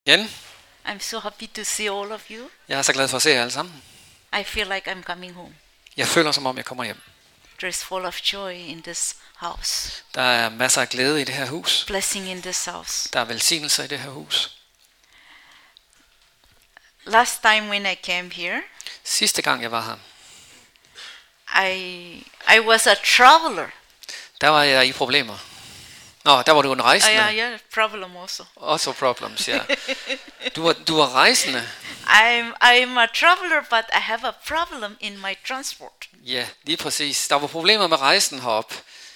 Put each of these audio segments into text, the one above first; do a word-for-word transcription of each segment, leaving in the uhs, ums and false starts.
Igen. I'm so happy to see all of you. Jeg er så glad for at se jer alle sammen. I feel like I'm coming home. Jeg føler, som om jeg kommer hjem. There's full of joy in this house. Der er masser af glæde i det her hus. Blessing in this house. Der er velsignelser i det her hus. Last time when I came here, Sidste gang jeg var her, I I was a traveler. der var jeg i problemer. Nå, der var du en Oh, rejsende. yeah, yeah, problem also. Also problems, ja. Du var, du var rejsende. I'm I'm a traveler, but I have a problem in my transport. Ja, lige præcis. Der var problemer med rejsen herop.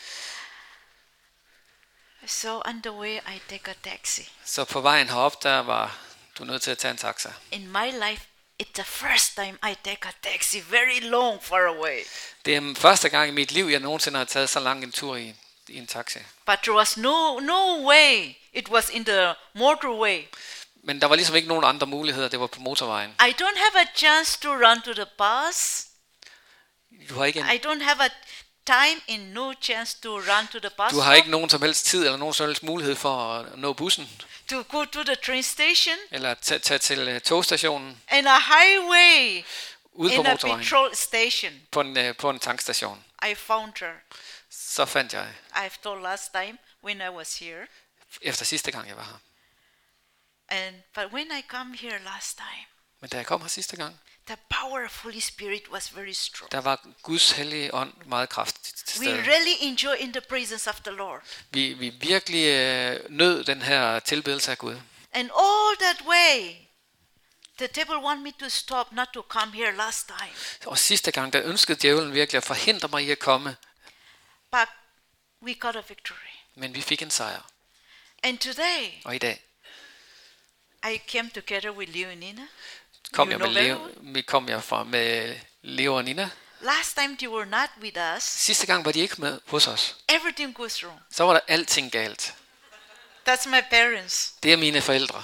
So on the way, I take a taxi. Så på vejen herop, der var du nødt til at tage en taxa. In my life, it's the first time I take a taxi very long far away. Det er første gang i mit liv, jeg nogensinde har taget så lang en tur i, i en taxa. But there was no no way. It was in the motorway. Men der var ligesom ikke nogen andre muligheder, det var på motorvejen. I don't have a chance to run to the bus. Du har ikke, en, I don't have a time and no chance to run to the bus du har stop, ikke nogen som helst tid eller nogen som helst mulighed for at nå bussen. to go to the train station Eller tage, tage til uh, togstationen and a highway ude på in a motorvejen. petrol station. På en, uh, på en tankstation. I found her. Så fandt jeg, I've told last time when I was here. efter sidste gang jeg var her. And but when I come here last time, Men da jeg kom her sidste gang, the power of Holy Spirit was very strong. der var Guds hellige ånd meget kraftigt til We stede. really enjoy in the presence of the Lord. Vi, vi virkelig øh, nød den her tilbedelse af Gud. And all that way, the devil want me to stop, not to come here last time. Og sidste gang, der ønskede djævlen virkelig at forhindre mig i at komme. But we got a victory. Men vi fik en sejr. And today, Og i dag I came together with Leo and Nina. kom You jeg, med know very Leo, vi kom jeg fra med Leo og Nina. Last time they were not with us. Sidste gang var de ikke med hos os. Everything goes wrong. Så var der alting galt. That's my parents. Det er mine forældre.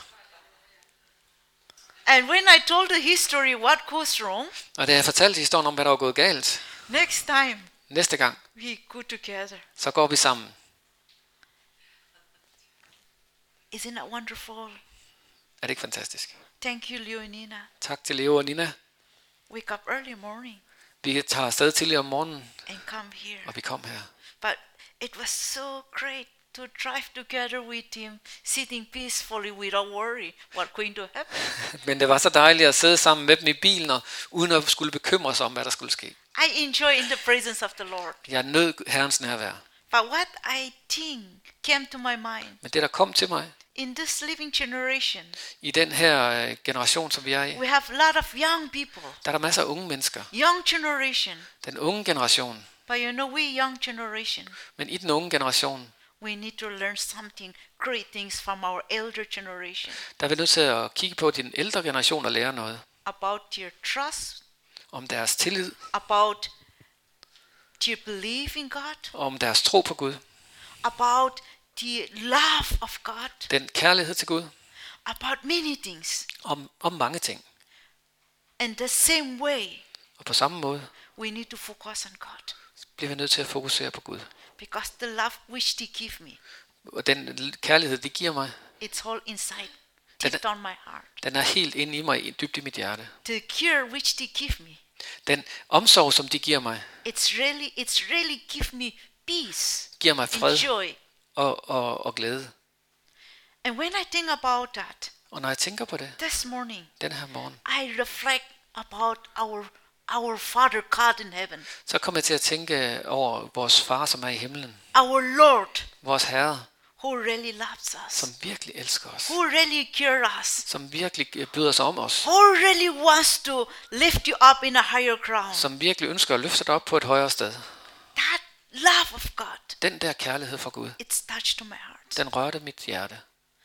And when I told the history what goes wrong, Og da jeg fortalte historien om, hvad der var gået galt, next time næste gang, we go together. så går vi sammen. Isn't that wonderful? Er det ikke fantastisk? Thank you, Leo and Nina. Tak til Leo og Nina. Wake up early morning Vi tager afsted tidligere om morgenen, and come here. og vi kom her. But it was so great to drive together with him, sitting peacefully without worry what's going to happen. Men det var så dejligt at sidde sammen med dem i bilen, og uden at skulle bekymre sig om, hvad der skulle ske. I enjoy in the presence of the Lord. Jeg nød Herrens nærvær. But what I think came to my mind, Men det, der kom til mig in this living generation, i den her øh, generation, som vi er i, we have a lot of young people, der er der masser af unge mennesker. young generation. Den unge generation. But you know, we young generation, Men i den unge generation, we need to learn something, great things from our elder generation der er vi nødt til at kigge på den ældre generation og lære noget. about their trust, Om deres tillid, about their belief in God, om deres tro på Gud, about the love of God, den kærlighed til Gud, about many things. om, om mange ting. And the same way, Og på samme måde we need to focus on God, bliver vi nødt til at fokusere på Gud. because the love which they give me, Og den kærlighed, det giver mig, it's all inside, Den- deep down my heart. den er helt inde i mig, dybt i mit hjerte. The care which they give me, Den omsorg, som de giver mig, it's really, it's really give me peace giver mig and fred joy. og, og, og glæde. And when I think about that, Og når jeg tænker på det, this morning, den her morgen, I reflect about our our Father God in heaven, så kommer jeg til at tænke over vores far, som er i himlen. our Lord, Vores Herre, who really loves us, som virkelig elsker os. who really cares us, Som virkelig byder sig om os. who really wants to lift you up in a higher ground. Som virkelig ønsker at løfte dig op på et højere sted. That love of God, Den der kærlighed fra Gud, it's touched to my heart. den rørte mit hjerte.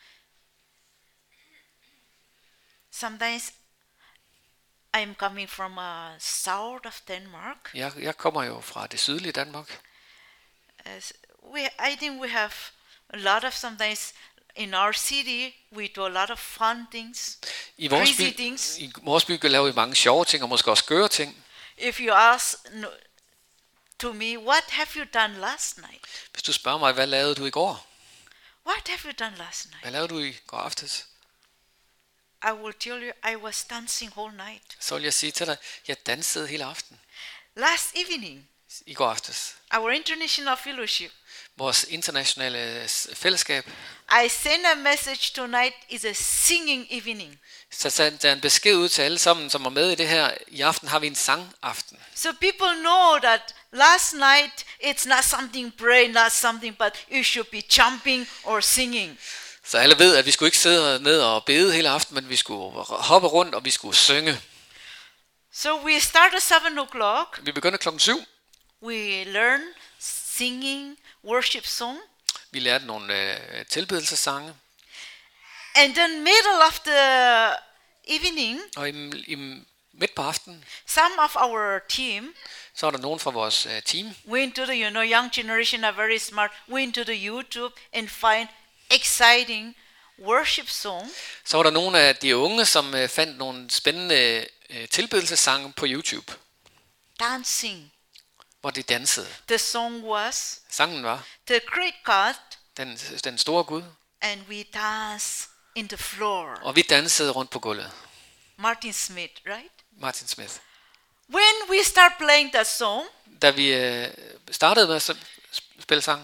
Sometimes I'm coming from a south of Denmark. Jeg, jeg kommer jo fra det sydlige Danmark. As we, I think we have a lot of sometimes in our city we do a lot of fun things, I vores crazy by, things. i vores by laver vi mange sjove ting, og måske også skøre ting. If you ask no, to me, what have you done last night? Hvis du spørger mig, hvad lavede du i går? What have you done last night? Hvad lavede du i går aftes? I will tell you, I was dancing whole night. Så vil jeg sige til dig, jeg dansede hele aften. Last evening, I går aftes. our international fellowship, Vores internationale fællesskab. I sent a message tonight is a singing evening. Så sendte jeg en besked ud til alle sammen, som var med i det her. I aften har vi en sangaften. So people know that last night it's not something pray, not something, but you should be jumping or singing. Så alle ved, at vi skulle ikke sidde ned og bede hele aften, men vi skulle hoppe rundt, og vi skulle synge. So we start at seven o'clock. Vi begyndte klokken syv. We learn singing, worship song. Vi lærte nogle øh, tilbedelsessange. And then middle of the evening, Og i, i midt på aftenen, some of our team så var der nogen fra vores øh, team, went to the, you know, young generation are very smart, went to the YouTube and find exciting worship song. så var der nogle af de unge, som øh, fandt nogle spændende øh, tilbedelsessange på YouTube, Dancing. hvor de dansede. The song was Sangen var the great God, den, den store Gud, and we dance in the floor. og vi dansede rundt på gulvet. Martin Smith, right? Martin Smith. When we start playing that song, Da vi øh, startede med at spille sang,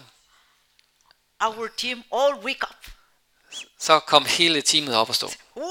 our team all wake up. så kom hele teamet op og stå.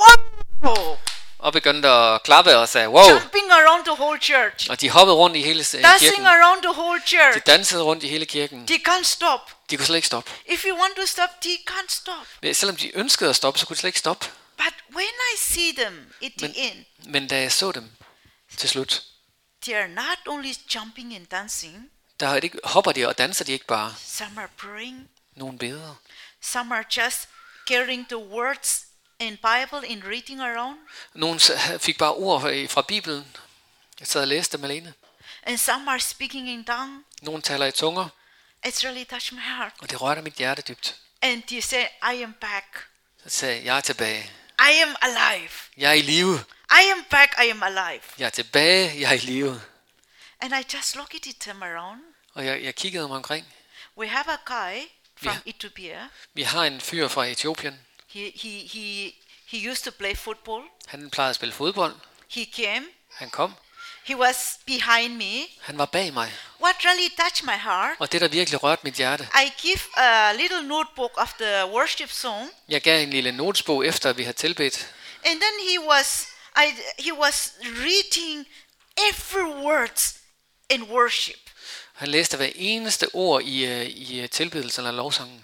Wow! Og begyndte at klappe og sagde, wow! Jumping around the whole church. Og de hoppede rundt i hele øh, Dancing kirken. around the whole De church. dansede rundt i hele kirken. They can't stop. De kunne slet ikke stoppe. If you want to stop, they can't stop. Men selvom de ønskede at stoppe, så kunne de slet ikke stoppe. But when I see them at the Men, end, men da jeg så dem til slut, they are not only jumping and dancing, der er det ikke, hopper de og danser de ikke bare. some are praying, Nogle beder. some are just carrying the words in Bible and reading around, Nogle fik bare ord fra- fra Bibelen. Jeg sad og læste dem alene. and some are speaking in tongue. Nogle taler i tunger, It's really touched my heart. og det rørte mit hjerte dybt. And they say, I am back. Så sagde jeg, jeg er tilbage. I am alive. Jeg er i live. I am back. I am alive. Jeg er tilbage. Jeg er i live. And I just look at them around. Og jeg, jeg kiggede mig omkring. We have a guy from Yeah. Ethiopia. Vi har en fyr fra Etiopien. He, he, he, he used to play football. Han plejede at spille fodbold. He came. Han kom. He was behind me. Han var bag mig. What really touched my heart, Og det, der virkelig rørte mit hjerte. I give a little notebook of the worship song. Jeg gav en lille notesbog efter, at vi havde tilbedt. And then he was, I, he was reading every words in worship. Han læste hver eneste ord i, øh, i øh, tilbedelsen eller lovsangen.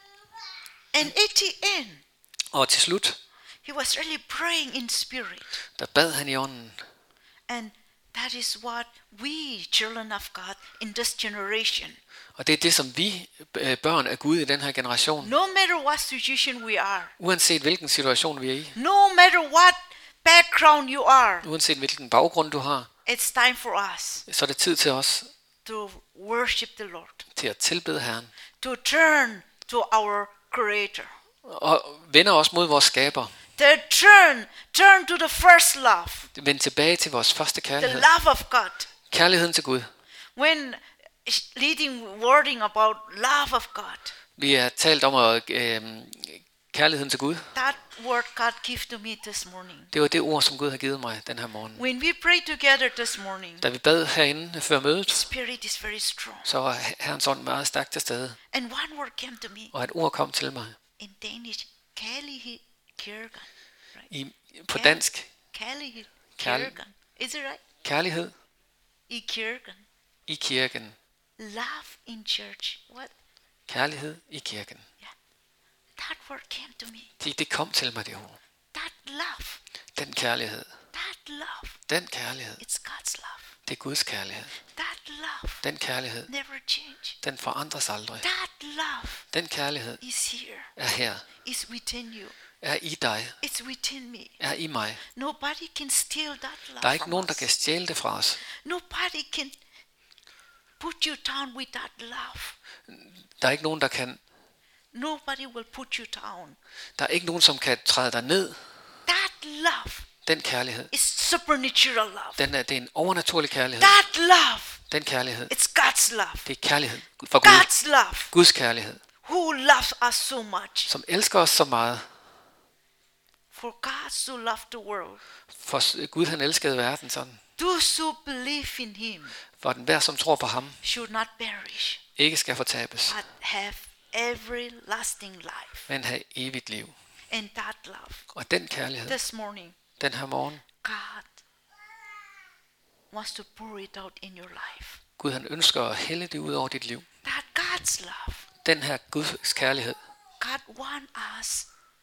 And at the end, Og til slut, he was really praying in spirit. der bad han i ånden. And that is what we, children of God, in this generation, Og det er det, som vi øh, børn af Gud i den her generation, no matter what situation we are, uanset hvilken situation vi er i, no matter what background you are, uanset hvilken baggrund du har, it's time for us så er det tid til os to worship the Lord, til at tilbede Herren. to turn to our Creator, Og vender os mod vores skaber. to turn, turn to the first love, Vend tilbage til vores første the kærlighed. love of God. Kærligheden til Gud. When leading wording about love of God, Vi har talt om at, øh, kærligheden til Gud. that word God gave to me this morning. Det var det ord, som Gud har givet mig den her morgen. When we pray together this morning, Da vi bad herinde før mødet, Spirit is very strong. så var Herrens ånd meget stærkt til stede. And one word came to me Og et ord kom til mig. in Danish, kærlighed, kirken. Right? I, på dansk. Kærlighed, Kærl- kirken. Is it right? Kærlighed I kirken. i kirken. Love in church. What? Kærlighed i kirken. That word came to me. Det, det kom til mig, det ord. That love. Den kærlighed. That love. Den kærlighed. It's God's love. Det er Guds kærlighed. That love Den kærlighed. never change. Den forandres aldrig. That love Den kærlighed is here. er her. Is within you. Er i dig. It's within me. Er i mig. Nobody can steal that love. Der er ikke from nogen, der us. kan stjæle det fra os. Nobody can put you down with that love. Der er ikke nogen, der kan. Nobody will put you down. Der er ikke nogen, som kan træde dig ned. That love Den kærlighed. is supernatural love. Den er, det er en overnaturlig kærlighed. That love, Den kærlighed. it's God's love. Det er kærlighed for Gud. God's love, Guds kærlighed. who loves us so much. Som elsker os så meget. For God so loved the world. For Gud han elskede verden sådan, Those who believe in him for den hver som tror på ham should not perish, ikke skal fortabes, but have everlasting life. men have evigt liv. And that love, Og den kærlighed, this morning, den her morgen, God wants to pour it out in your life. Gud han ønsker at hælde det ud over dit liv. That God's love. Den her Guds kærlighed, God wants us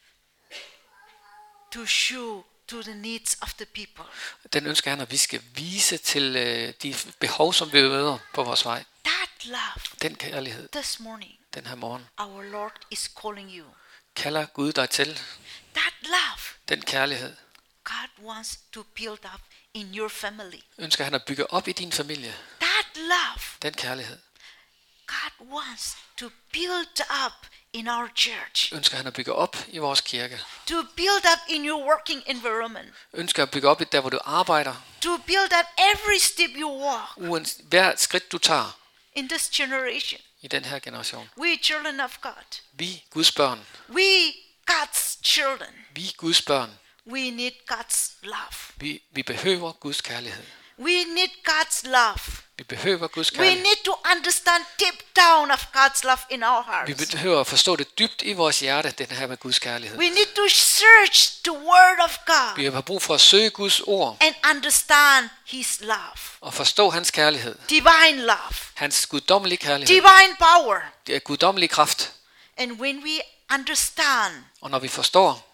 to show to the needs of the people. den ønsker han, at vi skal vise til øh, de behov, som vi møder på vores vej. That love, Den kærlighed, this morning, den her morgen, our Lord is calling you. kalder Gud dig til. That love, Den kærlighed God wants to build up in your family. ønsker han at bygge op i din familie. That love, Den kærlighed God wants to build up in our church. ønsker han at bygge op i vores kirke. To build up in your working environment. Ønsker at bygge op i der, hvor du arbejder. To build up every step you walk Uans, hver skridt du tager in this generation. i den her generation. We are children of God. Vi, Guds børn. We God's children. Vi, Guds børn. We need God's love. Vi, vi behøver Guds kærlighed. We need God's love. Vi behøver Guds We kærlighed. need to understand deep down of God's love in our Vi hearts. behøver at forstå det dybt i vores hjerte, den her med Guds kærlighed. We need to search the word of God Vi har brug for at søge Guds ord and understand his love. og forstå hans kærlighed. Divine love. Hans guddommelige kærlighed. Divine power. Det er guddommelig kraft. And when we understand, Og når vi forstår,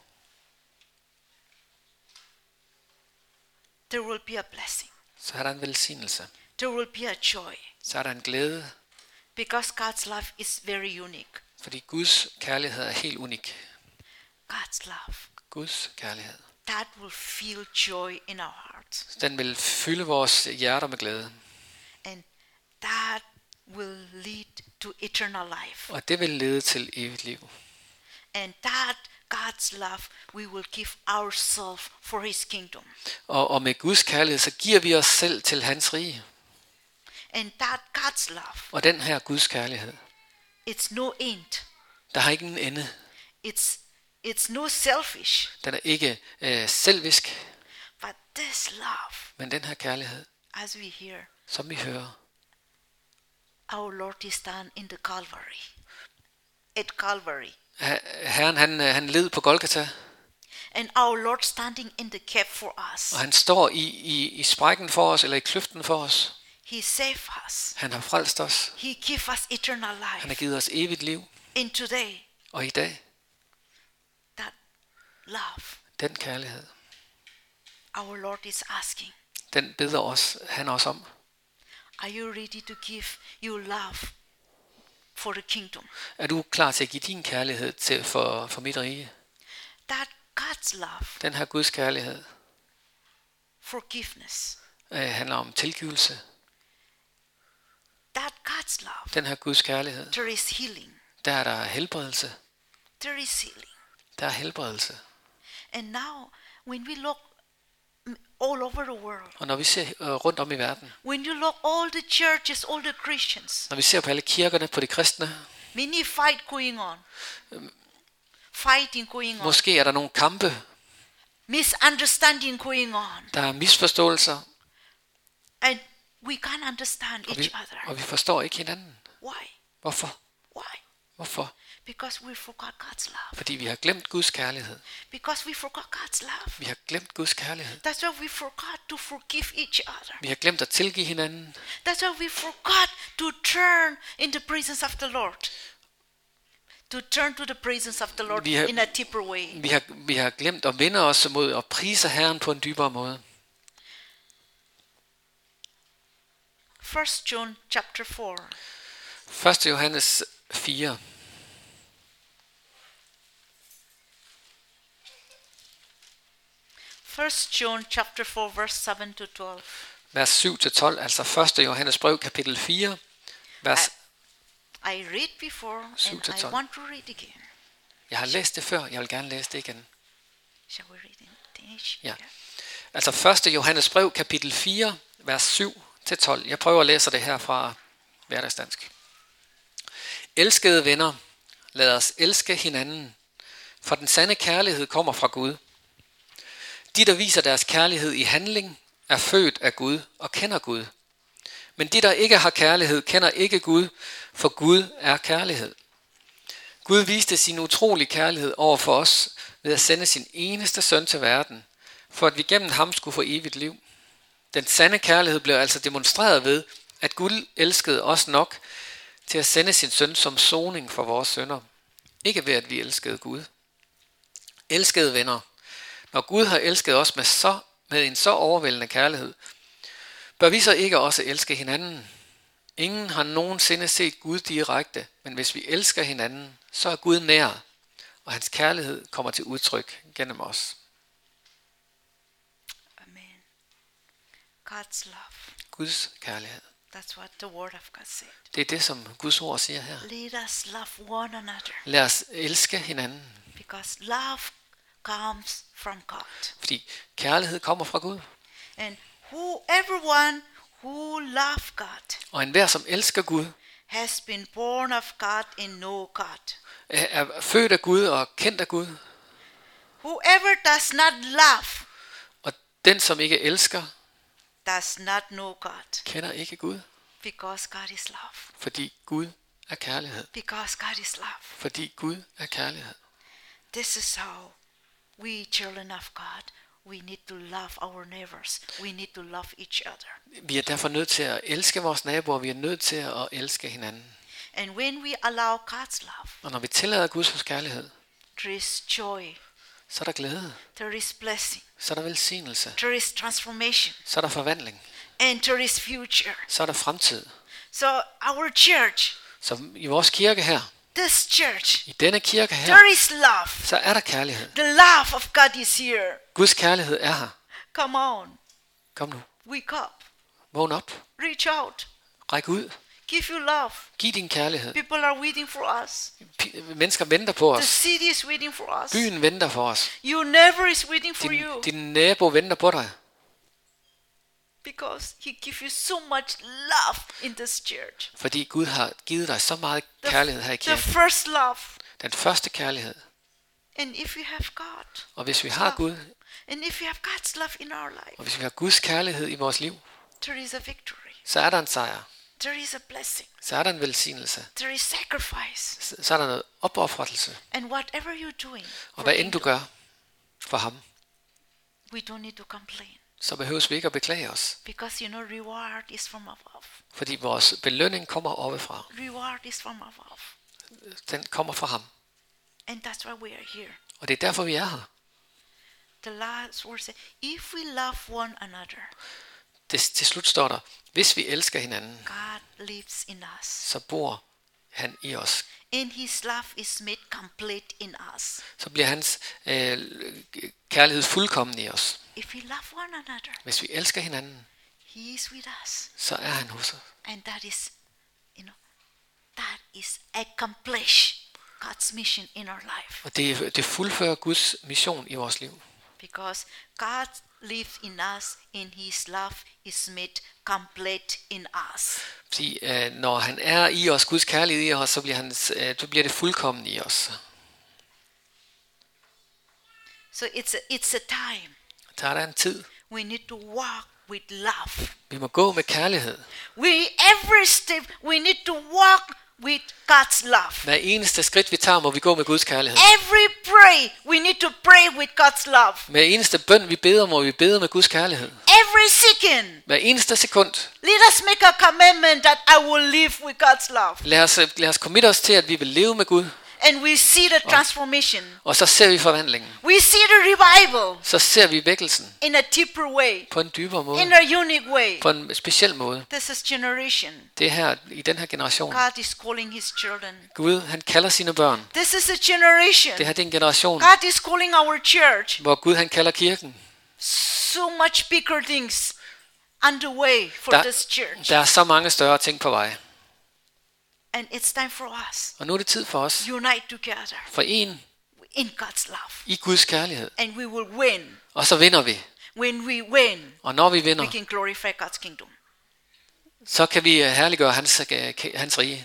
there will be a blessing. så er der en velsignelse. There will be a joy. Så er der en glæde, Because God's love is very unique. fordi Guds kærlighed er helt unik. God's love. Guds kærlighed. That will feel joy in our hearts. Den vil fylde vores hjerter med glæde. And that will lead to eternal life. Og det vil lede til evigt liv. And that God's love, we will give ourselves for his kingdom. Og, og med Guds kærlighed, så giver vi os selv til hans rige. And that God's love, Og den her Guds kærlighed, it's no end. der har ikke en ende. It's it's no selfish. Den er ikke øh, selvisk, But this love, men den her kærlighed, as we hear, som vi hører, our Lord is done in the Calvary. At Calvary. Her- Herren han, øh, han led på Golgata, And our Lord standing in the gap for us. og han står i, i, i sprækken for os, eller i kløften for os. He saved us. Han har frelst os. He gives us eternal Han har life. givet os evigt liv. And today, Og i dag, that love, den kærlighed, our Lord is asking, den beder os, han os om. are you ready to give your love for the kingdom? Er du klar til at give din kærlighed til for, for mit rige? That God's love, Den her Guds kærlighed forgiveness. øh, handler om tilgivelse. That God's love, Den her Guds kærlighed, there is healing. der er der helbredelse. There is healing. Der er helbredelse. And now, when we look mm, all over the world, Og når vi ser øh, rundt om i verden, when you look all the churches, all the Christians, når vi ser på alle kirkerne, på de kristne, many fight going on, fighting going on, måske er der nogle kampe, misunderstanding going on, der er misforståelser, and we can't understand og vi, each other. og vi forstår ikke hinanden. Why? Hvorfor? Why? Hvorfor? Because we forgot God's love. Fordi vi har glemt Guds kærlighed. Because we forgot God's love. Vi har glemt Guds kærlighed. That's why we forgot to forgive each other. Vi har glemt at tilgive hinanden. That's why we forgot to turn in the presence of the Lord. To turn to the presence of the Lord Vi har- in a deeper way. Vi har, vi har glemt at vende os mod at prise Herren på en dybere måde. First John chapter four. første Johannes fire. First John chapter four verse seven to twelve. Vers syv til tolv, altså første Johannes brev, kapitel fire, vers... I read before Syv and til I tolv. want to read again. Jeg har læst det før, jeg vil gerne læse det igen. Shall we read in Danish? Ja. Altså første Johannes brev, kapitel fire, vers syv til tolv. Jeg prøver at læse det her fra hverdagsdansk. Elskede venner, lad os elske hinanden, for den sande kærlighed kommer fra Gud. De, der viser deres kærlighed i handling, er født af Gud og kender Gud. Men de, der ikke har kærlighed, kender ikke Gud, for Gud er kærlighed. Gud viste sin utrolige kærlighed over for os ved at sende sin eneste søn til verden, for at vi gennem ham skulle få evigt liv. Den sande kærlighed blev altså demonstreret ved, at Gud elskede os nok til at sende sin søn som soning for vores synder. Ikke ved, at vi elskede Gud. Elskede venner, når Gud har elsket os med, så, med en så overvældende kærlighed, bør vi så ikke også elske hinanden? Ingen har nogensinde set Gud direkte, men hvis vi elsker hinanden, så er Gud nær, og hans kærlighed kommer til udtryk gennem os. Amen. God's love. Guds kærlighed. That's what the word of God said. Det er det, som Guds ord siger her. Let us love one another. Lad os elske hinanden. Because love comes from God. Fordi kærlighed kommer fra Gud. And who everyone who love God Og enhver, som elsker Gud, has been born of God and know God. er er født af Gud og kendt af Gud. Whoever does not love Og den, som ikke elsker, does not know God. kender ikke Gud. Because God is love. Fordi Gud er kærlighed. Because God is love. Fordi Gud er kærlighed. This is how we children of God, we need to love our neighbors. We need to love each other. Vi er derfor nødt til at elske vores naboer. Vi er nødt til at elske hinanden. And when we allow God's love, Og når vi tillader Guds kærlighed, there is joy, så er der glæde. there is blessing, Så er der velsignelse. there is transformation, Så er der forvandling. and there is future. Så er der fremtid. So our church, Så i vores kirke her, this church, i denne kirke her, there is love. så er der kærlighed. The love of God is here. Guds kærlighed er her. Come on, Kom nu. wake up, Vågn op. reach out, Ræk ud. give you love. Giv din kærlighed. People are waiting for us. P- mennesker venter på The os. city is waiting for us. Byen venter for os. Your neighbor is waiting for Din, you. din nabo venter på dig. Because he gives you so much love in this church. Fordi Gud har givet dig så meget The, kærlighed her i the kirken. first love. Den første kærlighed. And if we have God, Og hvis vi har Gud, and if we have God's love in our life, og hvis vi har Guds kærlighed i vores liv, there is a victory. så er der en sejr. There is a blessing. Så er der en velsignelse. There is sacrifice. Så så er der noget opoffrelse. And whatever you're doing, Og hvad end du gør for ham, we don't need to complain. så behøves vi ikke at beklage os. Because you know, reward is from above. Fordi vores belønning kommer oppefra. Reward is from above. Den kommer fra ham. And that's why we are here. Og det er derfor, vi er her. The last word says, if we love one another, Det, til slut står der, hvis vi elsker hinanden, God lives in us. så bor han i os. And his love is made complete in us. Så bliver hans øh, kærlighed fuldkommen i os. If we love one another, Hvis vi elsker hinanden, he is with us. så er han hos os. And that is, you know, that is accomplish God's mission in our life. Og det, det fuldfører Guds mission i vores liv. Because God lives in us and his love is made complete in us. Fordi øh, når han er i os, Guds kærlighed i os, så bliver, hans, øh, så bliver det fuldkommen i os. So it's a, it's a time Der er der en tid. we need to walk with love. Vi må gå med kærlighed. We every step we need to walk with God's love. Hver eneste skridt vi tager, må vi gå med Guds kærlighed. Every pray we need to pray with God's love. Hver eneste bøn vi beder, må vi bede med Guds kærlighed. Every second, Hver eneste sekund. let us make a commitment that I will live with God's love. Lad os, lad os committe os til, at vi vil leve med Gud. And we see the transformation. Og så ser vi forvandlingen. We see the revival Så ser vi vækkelsen in a deeper way, på en dybere måde. in a unique way. På en speciel måde. This is generation. Det er her, i den her generation. God is calling his children. Gud, han kalder sine børn. This is a generation. Det her det er en generation, God is calling our church. hvor Gud han kalder kirken. So much bigger things underway for Der, this church. der er så mange større ting på vej. And it's time for us Og nu er det tid for os. unite together For en in God's love. i Guds kærlighed. And we will win. Og så vinder vi. When we win, Og når vi we vinder, can glorify God's kingdom. så kan vi herliggøre hans, hans rige.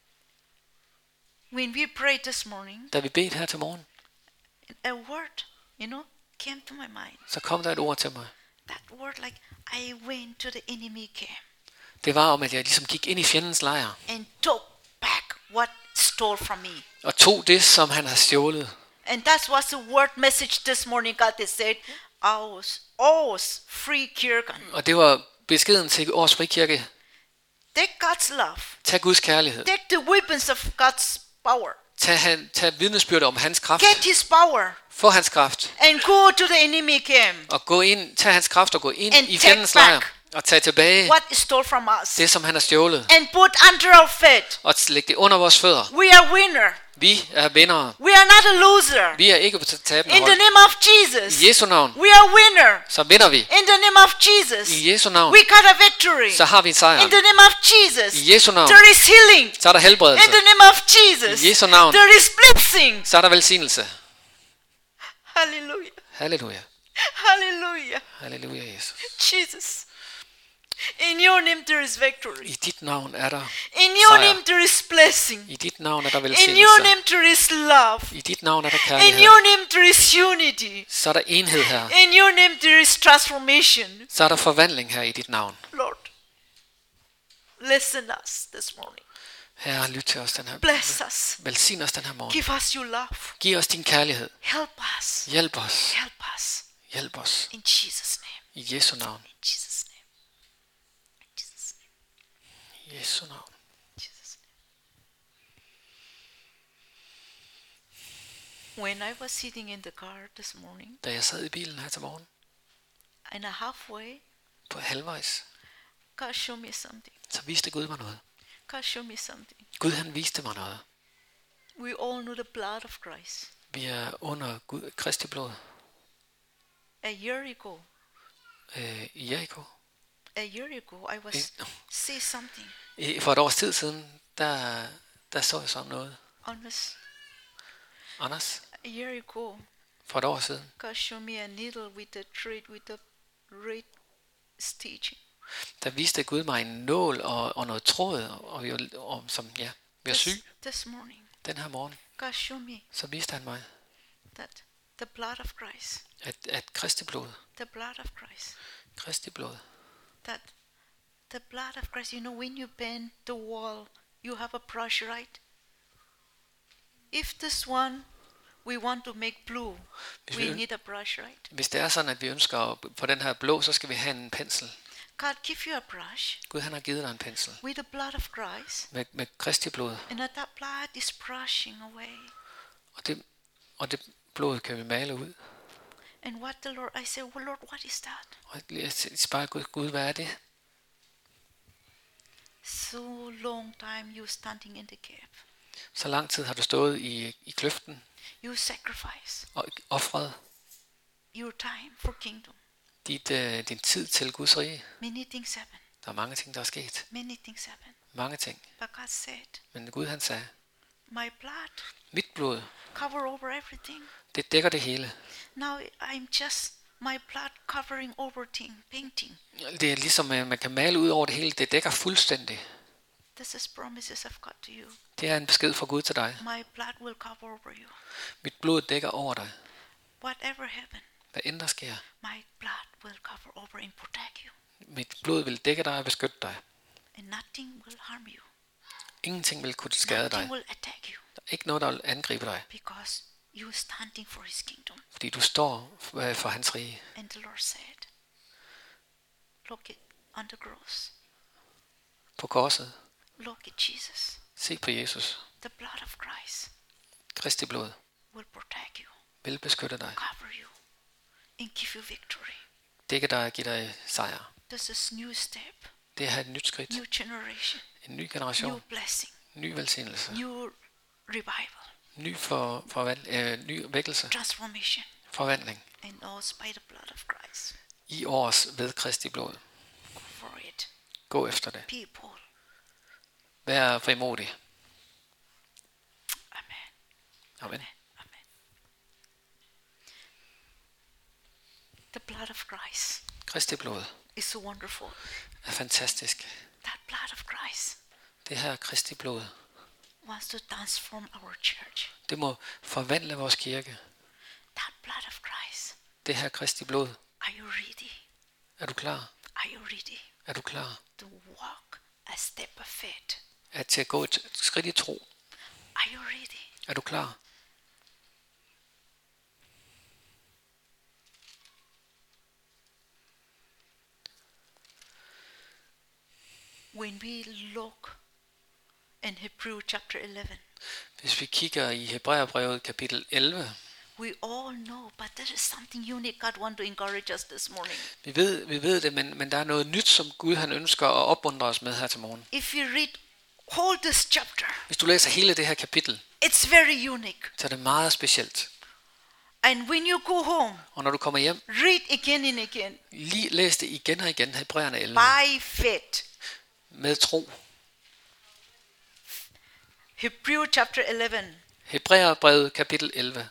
When we prayed this morning, Da vi bedte her til morgen, a word you know, came to my mind. så kom der et ord til mig. That word like, I went to the enemy camp Det var om, at jeg ligesom gik ind i fjendens lejr and took back what stole from me. og tog det, som han har stjålet. And that was the word message this morning. God has said, ours, ours, free kirken. Og det var beskeden til Års Frikirke. Take God's love. Tag Guds kærlighed. Take the weapons of God's power. Tag, han, tag vidnesbyrd om hans kraft. Get his power Få hans kraft. and go to the enemy camp. Og gå ind, tag hans kraft og gå ind And i take fjendens back lejr. Og tage tilbage what is stole from us. det, som han har stjålet. And put under our feet. Og lægge det under vores fødder. We are winner. Vi er vindere. We are not a loser. Vi er ikke på tabende In the hold. name of Jesus. I Jesu navn, We are winner. så vinder vi. In the name of Jesus. I Jesu navn, We got a victory. så har vi en sejr. In the name of Jesus. I Jesu navn, There is healing. så er der In helbredelse. the name of Jesus. I Jesu navn, There is blessing. så er der velsignelse. Hallelujah. Halleluja. Hallelujah. Halleluja, Jesus. Jesus. In your name there is victory. I dit navn er der In your sejr. name there is blessing. I dit navn er der In your velsignelse. name there is love. I dit navn er der In kærlighed. your name there is unity. Så er der enhed her. In your name there is transformation. Så er der forvandling her i dit navn. Lord, listen us this morning. Herre, lyt til os den her. Bless us. Velsign os den her morgen. Give us your love. Giv os din kærlighed. Help us. Hjælp os. Help us. Hjælp os. In Jesus' name. I Jesu navn. In Jesus' name. In Jesus' name. I Jesu navn. In Jesus' name. When I was sitting in the car this morning, Da jeg sad i bilen her til morgen, and a halfway, på halvvejs, God showed me something. så viste Gud mig noget. God showed me something. Gud han viste mig noget. We all know the blood of Christ. Vi er under Gud, Kristi blod. A year ago, Øh, I Jericho. a year ago, I was Eh, see something. I- For et års tid siden, der, der så jeg sådan noget. Honest, Anders, a year ago, for et år siden, God showed me a needle with a thread with a red stitch. der viste Gud mig en nål og, og noget tråd, og vi var, og, som ja, vi var This, syg this morning, den her morgen. God showed me Så viste han mig, that the blood of Christ, at, at Kristi blod, the blood of Christ, Kristi blod, that the blood of Christ, you know, when you bend the wall, you have a brush, right? If this one we want to make blue, Hvis we vi- need a brush, right? Hvis det er sådan, at vi ønsker at- på den her blå, så skal vi have en pensel. God give you a brush Gud han har givet dig en pensel with the blood of Christ, med, med Kristi blod, and that that blood is brushing away. og det, og det blod kan vi male ud. And what the Lord, I say, well, Lord, what is that? Og jeg spørger Gud, Gud, hvad er det? So long time you standing in the gap. Så lang tid har du stået i, i kløften You sacrifice og offret your time for kingdom. dit, øh, din tid til Guds rige. Many things happen. Der er mange ting, der er sket. Many things happen. Mange ting. But God said, Men Gud han sagde, my blood mit blod, cover over everything. det dækker det hele. Now I'm just my blood covering over thing, painting. Det er ligesom, at man kan male ud over det hele. Det dækker fuldstændig. This is promises of God to you. Det er en besked fra Gud til dig. My blood will cover over you. Mit blod dækker over dig. Whatever happen, Hvad end der sker. my blood will cover over and protect you. Mit blod vil dække dig og beskytte dig. And nothing will harm you. Ingenting vil kunne skade dig. Nothing will attack you. Der er ikke noget, der vil angribe dig. Because you are standing for his kingdom. Fordi du står øh, for hans rige. And the Lord said, look it on the cross. På korset. Look at Jesus. Se på Jesus. The blood of Christ Kristi blod will protect you, vil beskytte dig. cover you, and give you victory. Dække dig og give dig sejr. This is new step, Det er et nyt skridt. new generation, En ny new generation. blessing, Ny velsignelse. new revival, Ny, for, forvand, øh, ny vækkelse. transformation, Forvandling. and all by the blood of Christ. I års ved Kristi blod. Go for it, Gå efter det. people. Vær frimodig. Amen. Amen. Amen. The blood of Christ Kristi blod is so wonderful. er fantastisk. That blood of Christ Det her Kristi blod, wants to transform our church. det må forvandle vores kirke. That blood of Christ det her Kristi blod. Are you ready? Er du klar? Are you ready Er du klar? to walk a step of faith? At til at gå et skridt i tro. Are you ready? Er du klar? When we look in Hebrew chapter eleven, Hvis vi kigger i Hebræerbrevet kapitel elleve, we all know, but there is something unique God wants to encourage us this morning. vi ved, vi ved det, men, men der er noget nyt, som Gud han ønsker at opmuntre os med her til morgen. If you read whole this chapter, Hvis du læser hele det her kapitel, it's very unique. så er det meget specielt. And when you go home, Og når du kommer hjem, read again and again. lige læs det igen og igen, Hebræerne elleve, By faith. med tro. Hebrew chapter eleven. Hebræerbrevet kapitel elleve.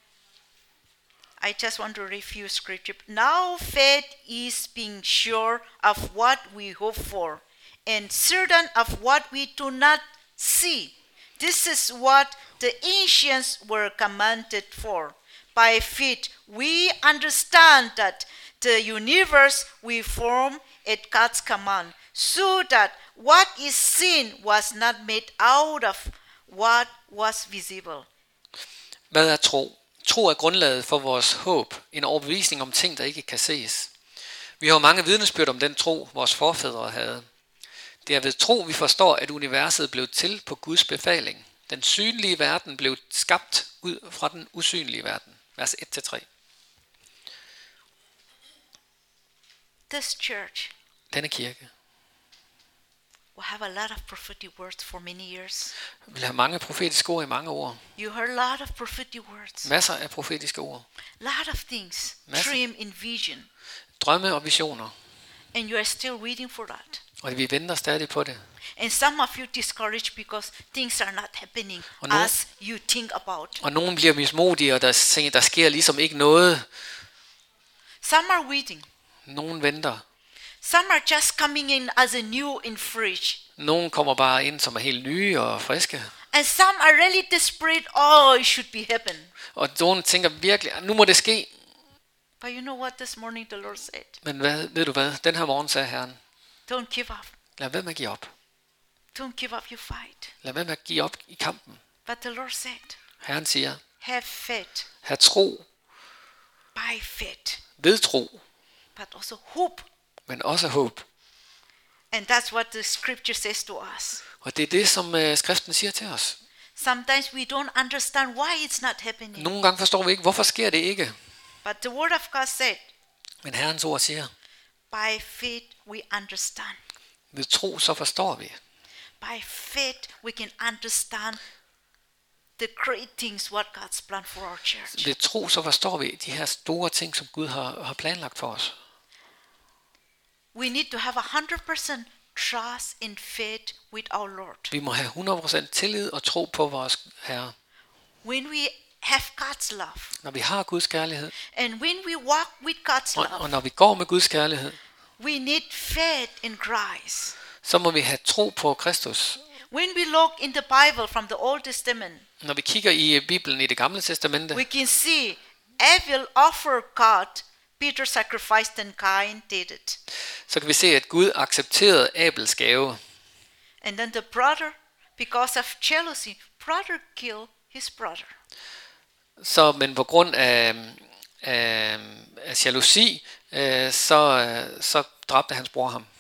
I just want to read few scripture. Now faith is being sure of what we hope for, and certain of what we do not see. This is what the ancients were commanded for. By faith, we understand that the universe we form at God's command, so that what is seen was not made out of what was visible. Hvad er tro? Tro er grundlaget for vores håb, en overbevisning om ting, der ikke kan ses. Vi har mange vidnesbyrd om den tro, vores forfædre havde. Det er ved tro, vi forstår, at universet blev til på Guds befaling. Den synlige verden blev skabt ud fra den usynlige verden. Vers et til tre. This church Denne kirke will have a lot of prophetic words for many years. vil have mange profetiske ord i mange år. You heard a lot of prophetic words. Masser af profetiske ord. Lot of things. Masser. Dream and vision. Drømme og visioner. And you are still waiting for that. Og vi venter stadig på det. And some of you discouraged because things are not happening Og nogen- as you think about. Og nogen bliver mismodige, og der, tænker, der sker ligesom ikke noget. Some are waiting. Nogen venter. Some are just coming in as a new and fresh. Nogen kommer bare ind, som er helt nye og friske. And some are really desperate. Oh, it should be heaven. Og nogen tænker virkelig, nu må det ske. But you know what this morning the Lord said? Men hvad, ved du hvad? Den her morgen sagde Herren, Don't give up. lad være med at give op. Don't give up your fight. Lad være med at give op i kampen. But the Lord said, Herren siger, have faith. have tro, By faith. ved tro, But also hope. men også håb. And that's what the scripture says to us. Og det er det, som uh, skriften siger til os. Sometimes we don't understand why it's not happening. Nogle gange forstår vi ikke, hvorfor sker det ikke. But the word of God said, Men Herrens ord siger, by faith we understand. ved tro så forstår vi. By faith we can understand the great things what God's plan for our church. Ved tro så forstår vi de her store ting, som Gud har, har planlagt for os. We need to have a hundred percent trust and faith with our Lord. Vi må have hundrede procent tillid og tro på vores Herre. When we have God's love, Når vi har Guds kærlighed, and when we walk with God's og, love, og når vi går med Guds kærlighed, we need faith in Christ. så må vi have tro på Kristus. When we look in the Bible from the Old Testament, Når vi kigger i Bibelen i det gamle testamente, we can see Abel offered God Peter sacrificed and Cain did it. så kan vi se, at Gud accepterede Abels gave. And then the brother, because of jealousy, brother killed his brother. Så, men på grund af, af, af jalousi, øh, så, øh, så dræbte hans bror ham.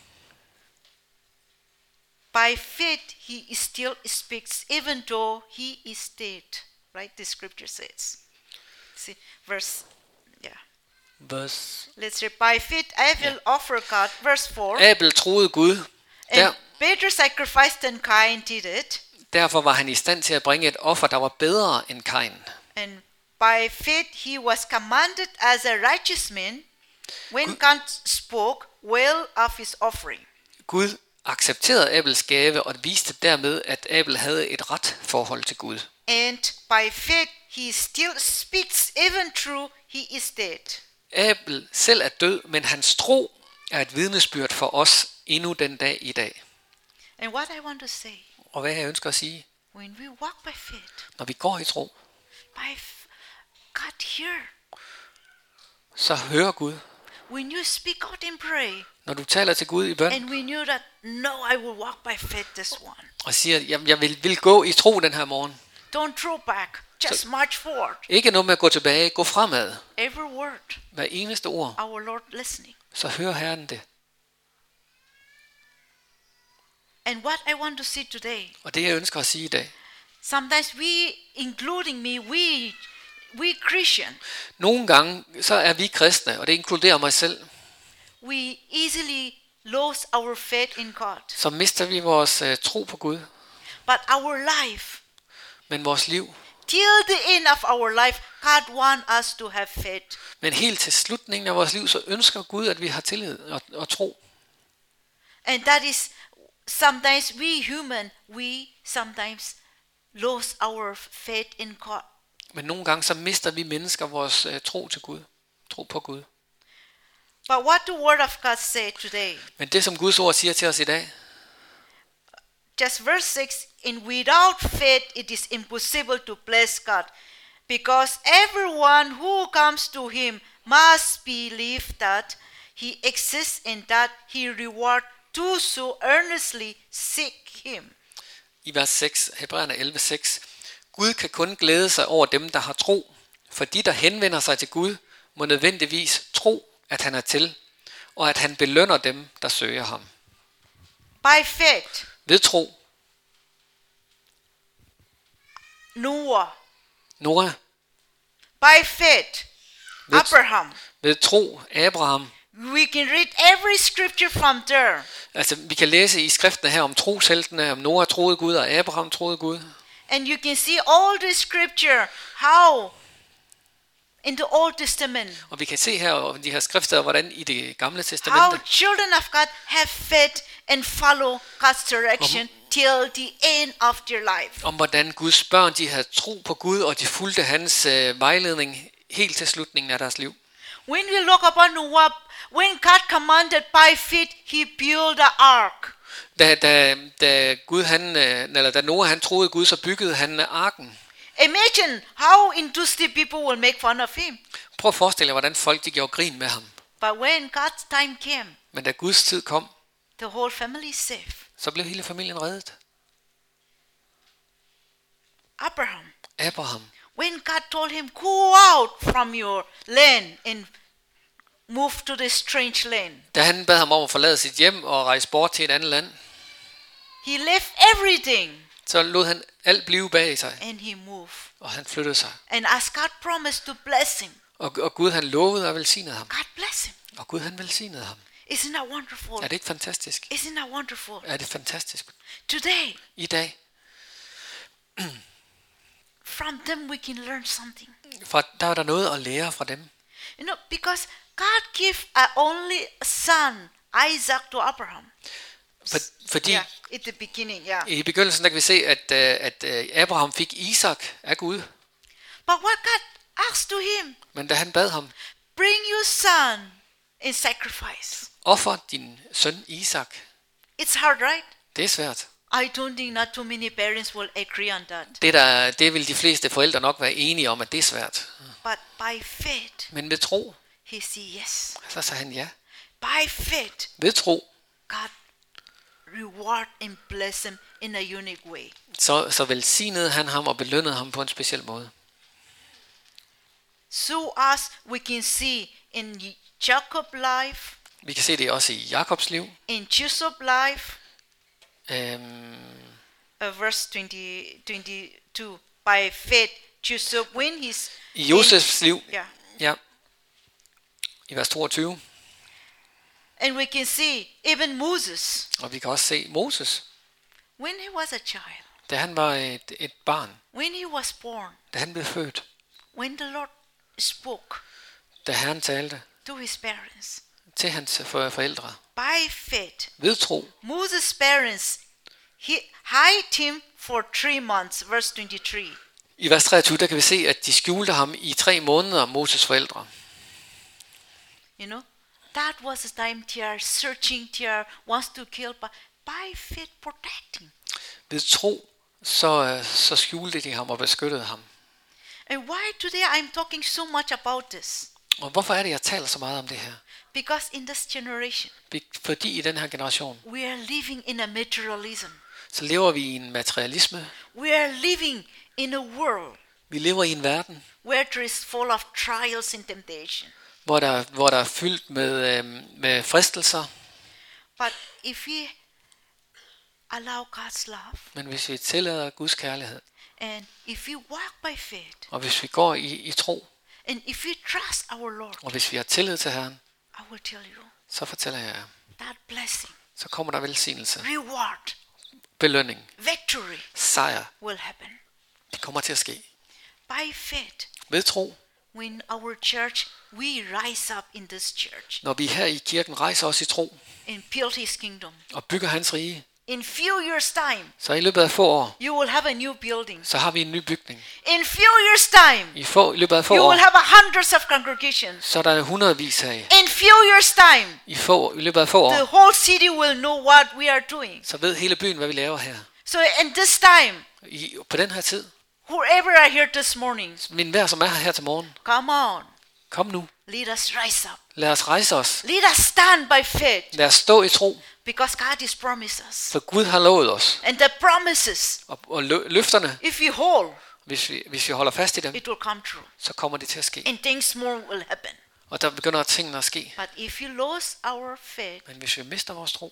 By faith he still speaks even though he is dead. Right? The scripture says. See, verse, yeah. Vers. Let's read. By faith Abel offered God, verse four. Abel troede Gud. Der, And Peter sacrificed and Cain did it. derfor var han i stand til at bringe et offer, der var bedre end Kain. And by faith he was commanded as a righteous man when God spoke well of his offering. Gud accepterede Abels gave og viste dermed, at Abel havde et ret forhold til Gud. And by faith he still speaks even though he is dead. Abel selv er død, men hans tro er et vidnesbyrd for os endnu den dag i dag. And what I want to say, Og hvad jeg ønsker at sige, when we walk by faith, når vi går i tro, by f- God here, så hører Gud. When you speak out in prayer, Når du taler til Gud i bøn, and we knew that, no, I will walk by faith this one. og siger, jeg, jeg vil, vil gå i tro den her morgen. Don't throw back. Just march forward. Ikke noget med at gå tilbage, gå fremad. Every word, Hver eneste ord, our Lord listening. så hører Herren det. And what I want to say today, Og det jeg ønsker at sige i dag. sometimes we, including me, we, we Christian, Nogle gange, så er vi kristne, og det inkluderer mig selv. we easily lose our faith in God. Så mister vi vores uh, tro på Gud. But our life, Men vores liv, till the end of our life, God wants us to have faith. men helt til slutningen af vores liv, så ønsker Gud, at vi har tillid og, og tro. And that is, sometimes we human, we sometimes lose our faith in God. Men nogle gange, så mister vi mennesker vores uh, tro til Gud. Tro på Gud. But what the word of God say today? Men det, som Guds ord siger til os i dag, Just verse six, in without faith it is impossible to bless God, because everyone who comes to him must believe that he exists and that he reward those who earnestly seek him. i vers seks, Hebræerne elleve seks, Gud kan kun glæde sig over dem, der har tro, for de, der henvender sig til Gud, må nødvendigvis tro, at han er til, og at han belønner dem, der søger ham. By faith, Ved tro, Noah. Noah. By faith, Ved, Abraham. ved tro, Abraham. We can read every scripture from there. Altså, vi kan læse i skriftene her om trosheltene, om Noah troede Gud, og Abraham troede Gud. And you can see all the scripture, how in the Old Testament, Og vi kan se her om de her skrifter, hvordan i det gamle how testamente, children of God have faith and follow God's direction till the end of their life. om hvordan Guds børn, de havde tro på Gud, og de fulgte hans øh, vejledning helt til slutningen af deres liv. When we look upon Noah, when God commanded by faith, he built the ark. Da, da, da, Gud, han, øh, eller da Noah han troede Gud, så byggede han arken. Imagine how industrial people will make fun of him. Prøv at forestille jer, hvordan folk de gjorde grin med ham. But when God's time came, Men da Guds tid kom, the whole family is safe. så blev hele familien reddet. Abraham, Abraham, when God told him, go out from your land and move to this strange land, da han bad ham om at forlade sit hjem og rejse bort til et andet land, he left everything så lod han alt blive bag sig, and he moved. og han flyttede sig. And as God promised to bless him, Og, og Gud han lovede at velsigne ham. God bless him. Og Gud han velsignede ham. Isn't that wonderful? Er det ikke fantastisk? Isn't that wonderful? Er det fantastisk? Today, I dag, from them we can learn something. for der er der noget at lære fra dem. You know, because God gave a only son, Isaac, to Abraham. For, fordi Yeah, at the beginning, yeah. i begyndelsen der kan vi se, at, øh, at øh, Abraham fik Isak af Gud. But what God asked to him, Men da han bad ham, bring your son in sacrifice. offer din søn Isak, It's hard, right? det er svært. I don't think not too many parents will agree on that. Det, der, det vil de fleste forældre nok være enige om, at det er svært. But by faith, Men ved tro, he said yes. så sagde han ja. By faith, Ved tro, God reward and bless him in a unique way. så, så velsignede han ham og belønnede ham på en speciel måde. So as we can see in Jacob's life, Vi kan se det også i Jakobs liv. in Joseph's life, Øhm, uh, verse twenty, twenty-two, by faith, Joseph, when he's I Josefs liv, yeah, ja, i vers toogtyve. and we can see even Moses, Og vi kan også se Moses, when he was a child, da han var et, et barn, when he was born, da han blev født, when the Lord spoke da Herren talte to his parents, til hans for- forældre. by faith, Ved tro, Moses' parents he hid him for three months, verse twenty-three. i vers treogtyve, der kan vi se, at de skjulte ham i tre måneder, Moses forældre. You know, that was the time they are searching, they are wants to kill, but by faith protecting. Ved tro, så, øh, så skjulte de ham og beskyttede ham. And why today I'm talking so much about this? Og hvorfor er det, jeg taler så meget om det her? Because in this generation, Be- Fordi i den her generation, we are living in a materialism. så lever vi i en materialisme. We are living in a world Vi lever i en verden, where there is full of trials and temptation. hvor der, hvor der er fyldt med, øh, med fristelser. But if we allow God's love, Men hvis vi tillader Guds kærlighed, and if we walk by faith, og hvis vi går i, i tro, and if we trust our Lord, og hvis vi har tillid til Herren, I will tell you, så fortæller jeg jer, that blessing, så kommer der velsignelse, reward, belønning, victory sejr. will happen. Det kommer til at ske. By faith, Ved tro, when our church, we rise up in this church når vi her i kirken rejser os i tro, and build His kingdom. og bygger hans rige, In few years' time, så i løbet af få år, you will have a new building. så har vi en ny bygning. In few years' time, I, få, i løbet af få you år, will have a hundreds of congregations. så er der hundredvis af. In few years' time, I, få, I løbet af få the år, whole city will know what we are doing. så ved hele byen, hvad vi laver her. So in this time, I, på den her tid, whoever are here this morning, min hver, som er her, her til morgen, come on, kom nu. let us rise up. Lad os rejse os. Let us stand by faith, Lad os stå i tro, because God is promised us. for Gud har lovet os. And the promises, Og, og lø, løfterne, if we hold, hvis vi, hvis vi holder fast i dem, it will come true. så kommer det til at ske. And things more will happen. Og der begynder tingene at ske. But if we lose our faith, Men hvis vi mister vores tro,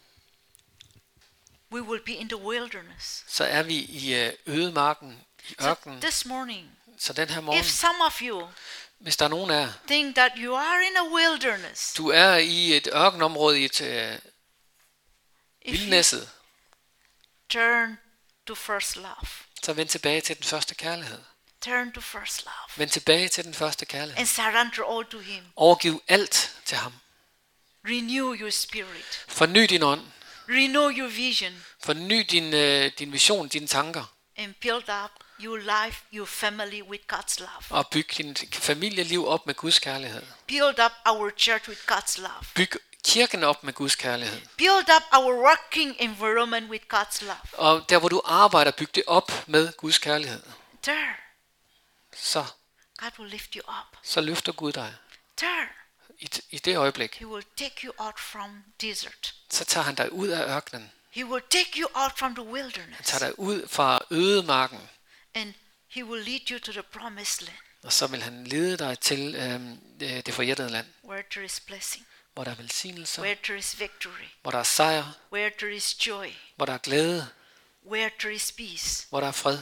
we will be in the wilderness. så er vi i øh, ødemarken, i So ørkenen. this morning, Så den her if morgen, some of you hvis der er nogen af jer, think that you are in a wilderness, du er i et ørkenområde, i et øh, if you vildnæsset, turn to first love, så vend tilbage til den første kærlighed. turn to first love, Vend tilbage til den første kærlighed. and surrender all to Him. Overgiv alt til ham. Renew your spirit. Forny din ånd. Renew your vision. Forny din, øh, din vision, dine tanker. And build up your life, your family with God's love. Og byg din familieliv op med Guds kærlighed. Build up our church with God's love. Byg kirken op med Guds kærlighed. Build up our working environment with God's love. Og der hvor du arbejder, byg det op med Guds kærlighed. There, Så, God will lift you up. så løfter Gud dig. There, I, I det øjeblik, He will take you out from desert. så tager han dig ud af ørkenen. He will take you out from the Han wilderness. tager dig ud fra ødemarken. And He will lead you to the promised land, Og så vil han lede dig til øhm, det forjættede land, where there is blessing, hvor der er velsignelser, where there is victory, hvor der er sejr, where there is joy, hvor der er glæde, where there is peace. hvor der er fred.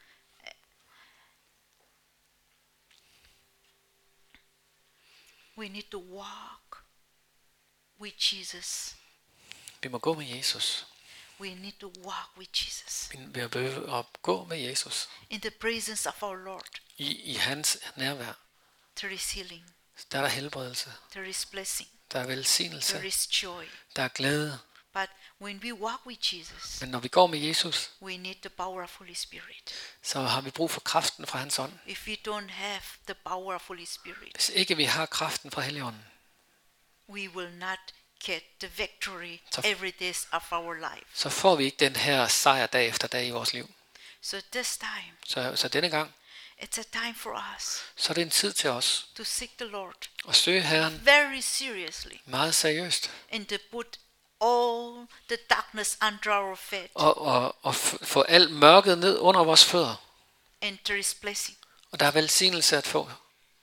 We need to walk with Jesus. Vi må gå med Jesus. We need to walk with Jesus Vi må behøve at gå med Jesus in the presence of our Lord. i, i hans nærvær. There is healing, Der er der helbredelse, there is blessing, der er velsignelse, there is joy. der er glæde. But when we walk with Jesus, Men når vi går med Jesus, we need the power of Holy Spirit. så har vi brug for kraften fra hans ånd. If we don't have the power of Holy Spirit, Hvis ikke vi har kraften fra Helligånden, we will not get the victory Så- every days of our life. så får vi ikke den her sejr dag efter dag i vores liv. So this time, Så, så denne gang, it's a time for us så er det en tid til os to seek the Lord at søge Herren very seriously meget seriøst. and to put all the darkness under our feet. Og, og, og f- få alt mørket ned under vores fødder. And there is blessing. Og der er velsignelse at få.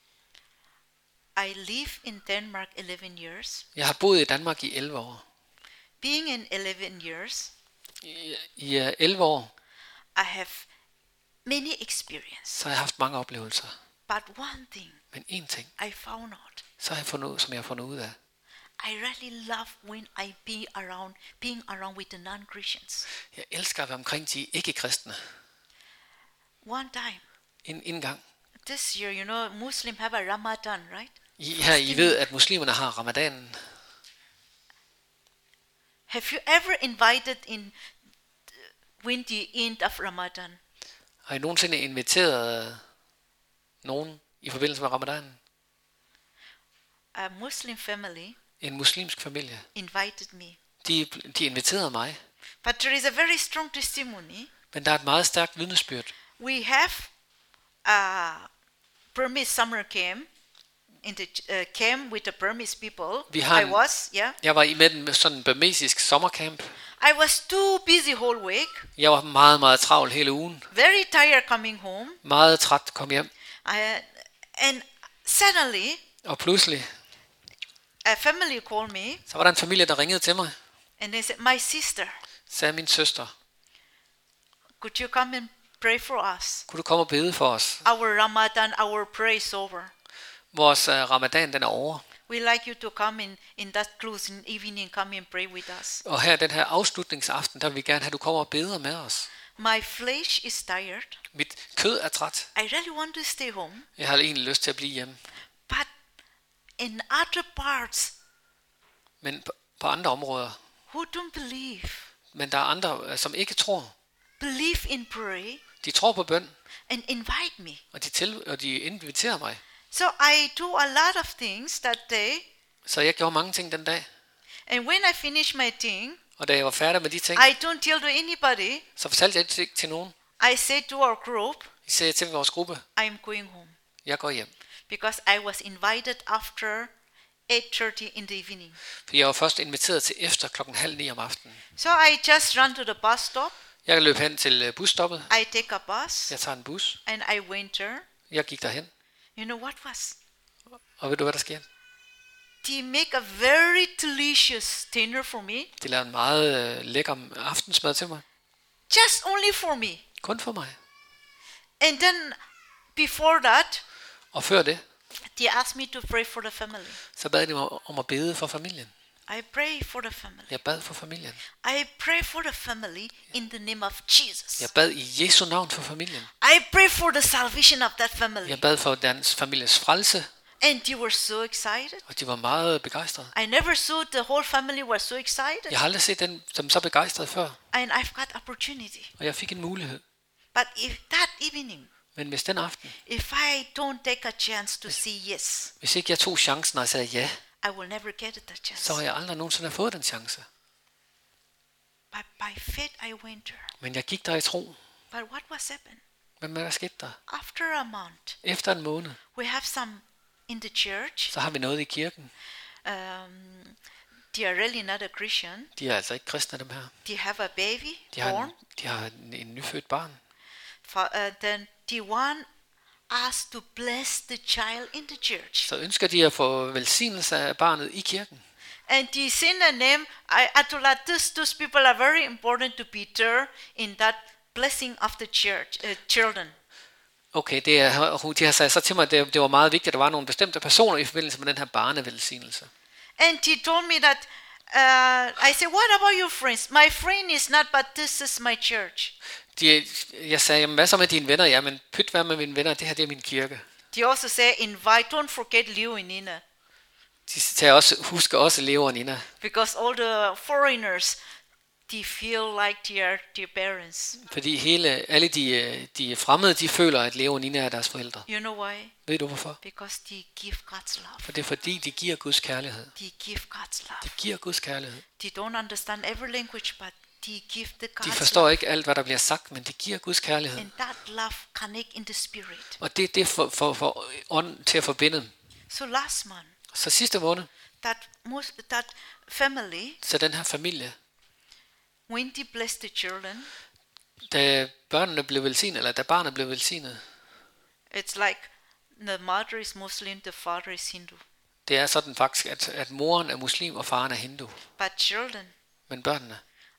I live in Denmark eleven years. Jeg har boet i Danmark i elleve år. Being in eleven years, I, i uh, elleve år, I have many experience. så har jeg haft mange oplevelser. But one thing Men én ting, I found out, så har jeg fundet ud, som jeg har fundet ud af. I really love when I be around, being around with the non-Christians. Jeg elsker at være omkring de ikke-kristne. One time, En, en gang. this year, you know, Muslim have a Ramadan, right? I, her, I ved, at muslimerne har ramadanen. Have you ever invited in when the end of Ramadan? Har I nogensinde inviteret øh, nogen i forbindelse med ramadanen? A Muslim family En muslimsk familie. invited me. De, de inviterede mig. But there is a very strong testimony. Men der er et meget stærkt vidnesbyrd. We have a Burmese summer camp. in the uh, camp with the Burmese people. Vi har I en- was, yeah. Jeg var i med den med sådan en burmesisk sommercamp. I was too busy whole week. Jeg var meget, meget travl hele ugen. Very tired coming home. Meget træt kom hjem. I, and suddenly, Og pludselig, a family called me så var der en familie, der ringede til mig. and they said, "My sister, Sagde min søster, could you come and pray for us? kunne du komme og bede for os? Our Ramadan, our prayer is over. Vores uh, ramadan, den er over. We like you to come in in that closing evening, come and pray with us. Og her den her afslutningsaften, der vil vi gerne have, at du kommer og beder med os. My flesh is tired. Mit kød er træt. I really want to stay home, Jeg har egentlig lyst til at blive hjemme. but in other parts, Men på, på andre områder. who don't believe, Men der er andre, øh, som ikke tror. believe in prayer De tror på bøn, and invite me. og de, til, og de inviterer mig. So I do a lot of things that day, Så jeg gjorde mange ting den dag. and when I finish my thing, Og da jeg var færdig med de ting, I don't tell to anybody. så fortalte jeg det til nogen. I say to our group, Jeg sagde til vores gruppe, I'm going home jeg går hjem. because I was invited after eight thirty in the evening. For jeg var først inviteret til efter klokken halv ni om aftenen. So I just run to the bus stop. Jeg løb hen til øh, busstoppet. I take a bus Jeg tager en bus. and I went there. Jeg gik derhen. You know what was? Og ved du, hvad der sker? They make a very delicious dinner for me, De lavede en meget øh, lækker aftensmad til mig. just only for me. Kun for mig. And then before that, Og før det, they asked me to pray for the family. så bad de mig om at bede for familien. I pray for the family. Jeg bad for familien. I pray for the family in the name of Jesus. Jeg bad i Jesu navn for familien. I pray for the salvation of that family. Jeg bad for deres families frelse, And they were so excited. og de var meget begejstrede. I never saw the whole family was so excited. Jeg har aldrig set dem som så begejstrede før, And I've got opportunity. og jeg fik en mulighed. But if that evening, Men hvis den aften, if I don't take a chance to say yes, hvis ikke jeg tog chancen og sagde ja, I will never get the chance. så har jeg aldrig nogensinde fået den chance. But by faith I went there. Men jeg gik der i tro. But what was happened? Men hvad skete der? After a month, Efter en måned, we have some in the church. så har vi noget i kirken. Um, they are really not a Christian. De er altså ikke kristne, dem her. They have a baby De har born. en, de har en, en nyfødt barn. For, uh, then they want us to bless the child in the church. Så ønsker de at få velsignelse af barnet i kirken. And they send a name. I, I told her, those, those people are very important to be there in that blessing of the church, uh, children. Okay, det er, hun- de har sagt så til mig, at det, det var meget vigtigt, at der var nogle bestemte personer i forbindelse med den her barnevelsignelse. And he told me that, uh, I said, what about your friends? My friend is not, but this is my church. De, jeg sagde, jamen, hvad så med dine venner? Ja, men pyt hvad med mine venner, det her det er min kirke. They also say, invite, don't forget Leo and Nina. De sagde også, husk også Leo og Nina. Because all the foreigners, they feel like they are their parents. Fordi hele, alle de, de fremmede, de føler, at Leo og Nina er deres forældre. You know why? Ved du hvorfor? Because they give God's love. For det er fordi, de giver Guds kærlighed. They give God's love. De giver Guds kærlighed. They don't understand every language, but they give the De God's forstår love. ikke alt, hvad der bliver sagt, men de giver Guds kærlighed. And that love connect in the spirit. Og det er det for, for, for ånden til at forbinde dem. So last month, Så sidste måned, that most that family, så den her familie, when they bless the children, da børnene blev velsignet, eller da barnet blev velsignet, it's like the mother is Muslim, the father is Hindu. det er sådan faktisk, at, at moren er muslim, og faren er hindu. But children Men børnene,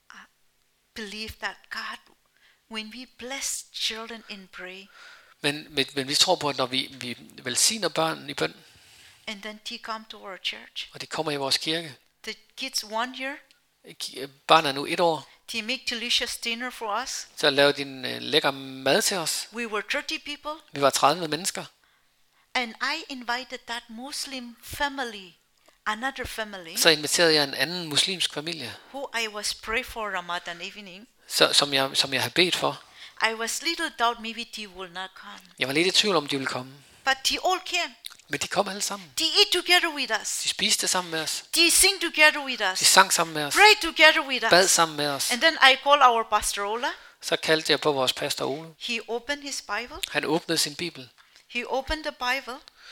believe that God, when we bless children in prayer, men, men, men vi tror på, at når vi, vi velsigner børn i bøn, and then they come to our church, og de kommer i vores kirke, the kids one year, barnet er nu et år, they make delicious dinner for us. så laver de en uh, lækker mad til os. We were thirty people, Vi var tredive mennesker, and I invited that Muslim family, another family, så inviterede jeg en anden muslimsk familie, who I was pray for Ramadan evening. så, som, jeg, som jeg har bedt for. I was little doubt maybe they will not come, Jeg var lidt i tvivl om, de ville komme. but they all came. Men de kom alle sammen. They eat together with us. De spiste sammen med os. They sing together with De us. sang sammen med os. Pray together with Bad us. sammen med os. And then I call our pastor Ola. Så kaldte jeg på vores pastor Ole. He opened his Bible. Han åbnede sin bibel. He opened the Bible.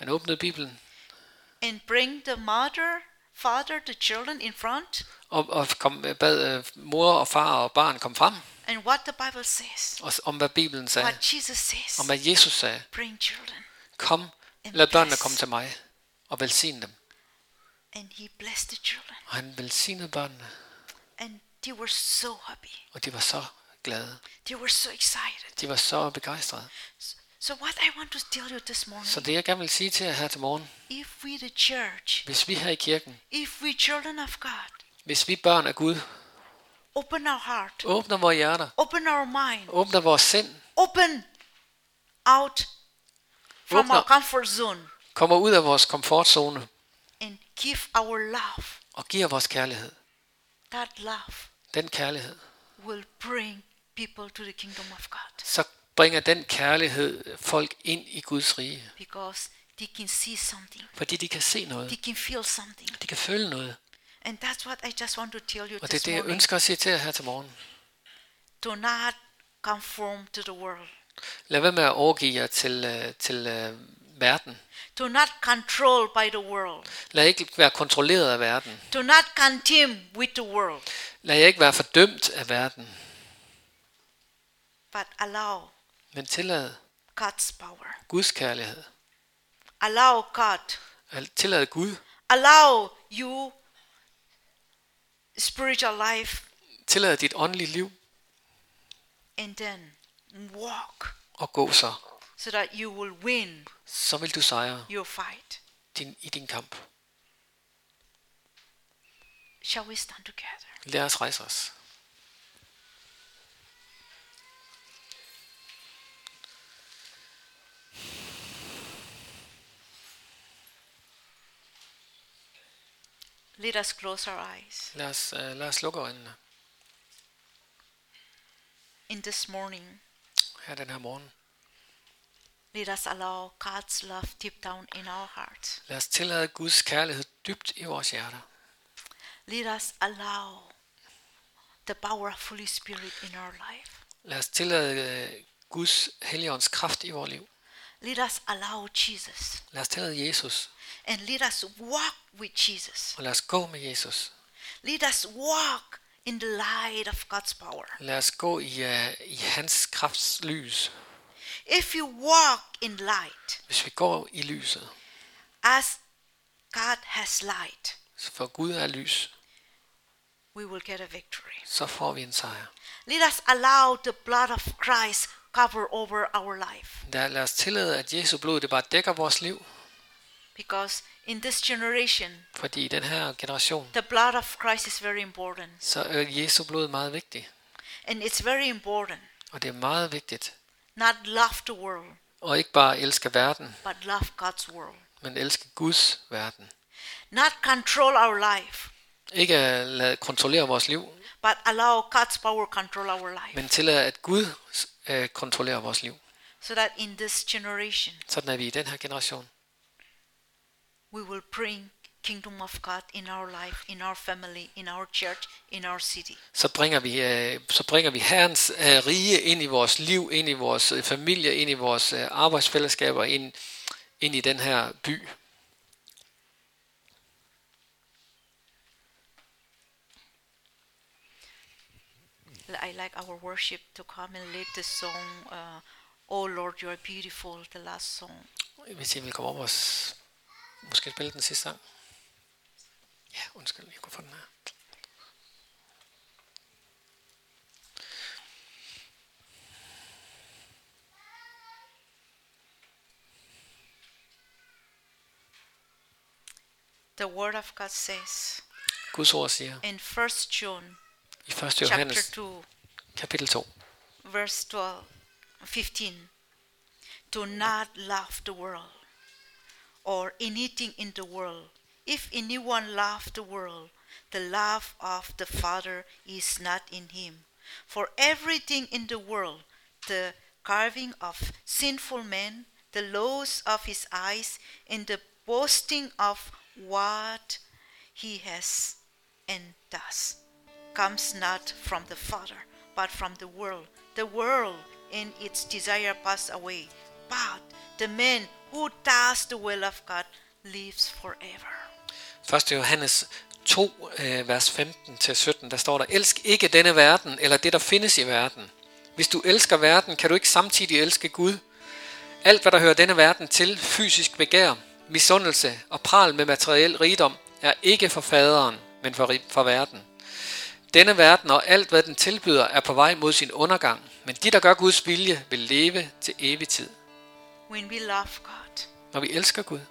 Han åbnede Bibelen and bring the mother, father, the children in front. og, og kom, bad øh, mor og far og barn kom frem, And what the Bible says, og, om hvad Bibelen sagde, what Jesus says, om hvad Jesus sagde. bring children. Kom, And lad børnene bless. komme til mig og velsigne dem. And he blessed the children. Og han velsignede børnene, And they were so happy. og de var så glade. They were so excited. De var så begejstrede. So what I want to tell you this morning, Så det jeg gerne vil sige til jer her til morgen, if we the church, hvis vi her i kirken, if we children of God, hvis vi børn af Gud, open our heart, åbner vores hjerter, open our mind, åbner vores sind, open out from Åbner- our comfort zone, kommer ud af vores komfortzone and give our love. og giver vores kærlighed. That love Den kærlighed, will bring people to the kingdom of God, så bringer den kærlighed folk ind i Guds rige. because they can see something, Fordi de kan se they noget. can feel something. De kan føle noget. And that's what I just want to tell you Og det er this det, jeg morning. ønsker at sige til jer her til morgen. Do not conform to the world. Lad være med at overgive jer til, øh, til øh, verden. Do not control by the world. Lad ikke være kontrolleret af verden. Do not condemn with the world, Lad jer ikke være fordømt af verden. but allow Men tillad God's power. Guds kærlighed. Allow God. Tillad Gud. Allow you spiritual life, Tillad dit åndelige liv and then walk og gå så. so that you will win Så vil du sejre your fight. din, i din kamp. Shall we stand together? Lad os rejse os. Let us close our eyes. Lad os, uh, lad os lukke øjnene In this morning, her den her morgen. let us allow God's love deep down in our hearts. Lad os tillade Guds kærlighed dybt i vores hjerter. Let us allow the power of Holy Spirit in our life. Lad os tillade uh, Guds helligånds kraft i vores liv. Let us allow Jesus. Lad os tillade Jesus, And let us walk with Jesus. og lad os gå med Jesus. Let us walk in the light of God's power. Lad os gå i, uh, i hans krafts lys. If you walk in light, Hvis vi går i lyset, as God has light, for Gud er lys, we will get a victory. så får vi en sejr. Let us allow the blood of Christ cover over our life. Lad, lad os tillade, at Jesu blod det bare dækker vores liv. Because in this generation, Fordi i den her generation, the blood of Christ is very important. så er Jesu blod meget vigtigt. And it's very important. Og det er meget vigtigt. Not love the world, Og ikke bare elske verden, but love God's world. men elske Guds verden. Not control our life, Ikke at lade kontrollere vores liv, but allow God's power control our life. men tillade, at Gud øh, kontrollerer vores liv. So that in this generation, Sådan er vi i den her generation. we will bring kingdom of God in our life, in our family, in our church, in our city. Så bringer vi, øh, så bringer vi Herrens øh, rige ind i vores liv, ind i vores øh, familie, ind i vores øh, arbejdsfællesskaber, ind, ind i den her by. I like our worship to come and lead the song, uh, Oh Lord, you are beautiful, the last song. Hvis I vil komme op og s- måske spille den sidste sang. Ja, undskyld, jeg kunne få den her. The word of God says Guds ord siger in First John i første chapter Johannes two, kapitel to. verse twelve, fifteen, do not love the world or anything in the world. If anyone love the world, the love of the Father is not in him. For everything in the world, the carving of sinful men, the lust of his eyes, and the boasting of what he has and does, comes not from the Father, but from the world. The world and its desire pass away, but the man who does the will of God lives forever. første Johannes to, øh, vers femten til sytten, der står der, elsk ikke denne verden, eller det, der findes i verden. Hvis du elsker verden, kan du ikke samtidig elske Gud. Alt, hvad der hører denne verden til, fysisk begær, misundelse og pral med materiel rigdom, er ikke for faderen, men for, for verden. Denne verden og alt, hvad den tilbyder, er på vej mod sin undergang, men de, der gør Guds vilje, vil leve til evig tid. When we love God, Når vi elsker Gud,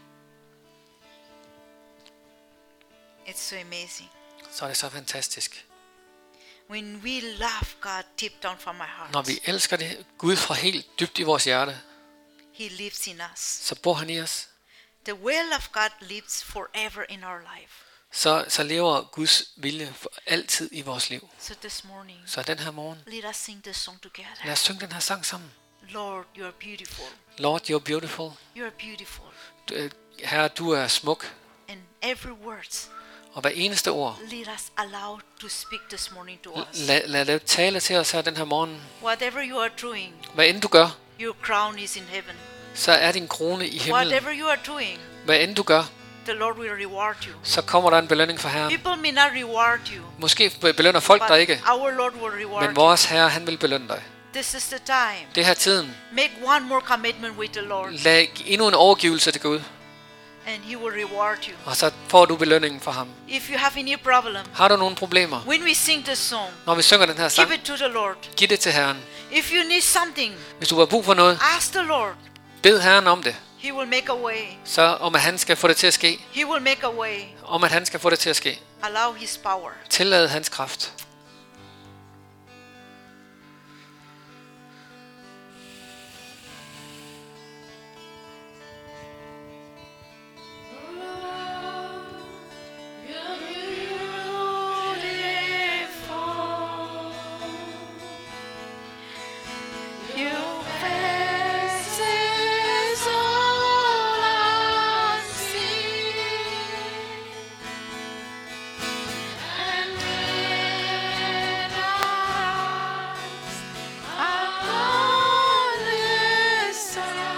it's so amazing. så er det så fantastisk. When we love God deep down from my heart, Når vi elsker det Gud fra helt dybt i vores hjerte, He lives in us. så bor han i os. The will of God lives forever in our life. Så, så lever Guds vilje for altid i vores liv. So this morning, Så den her morgen, let us sing this song together. lad os synge den her sang sammen. Lord, you are beautiful. Lord, you're beautiful. You are beautiful. Du, øh, Herre, du er smuk. And every word, Og hver eneste ord, let us allow to speak this morning to us. lad, lad det tale til os her den her morgen. Whatever you are doing, Hvad end du gør, your crown is in heaven. så er din krone i himlen. Whatever you are doing, Hvad end du gør, the Lord will reward you. så kommer der en belønning fra Herren. People may not reward you, Måske belønner folk dig but ikke, our Lord will reward men you. vores Herre, han vil belønne dig. This is the time. Det her tiden. Make one more commitment with the Lord, Lag endnu en overgivelse til Gud, and He will reward you. og så får du belønningen fra ham. If you have any problem, Har du nogle problemer, when we sing this song, når vi synger den her sang, give it to the Lord. giv det til Herren. If you need something, Hvis du har brug for noget, ask the Lord. bed Herren om det. He will make a way. Så om at han skal få det til at ske. He will make a way. Om at han skal få det til at ske. Allow His power. Tillad hans kraft.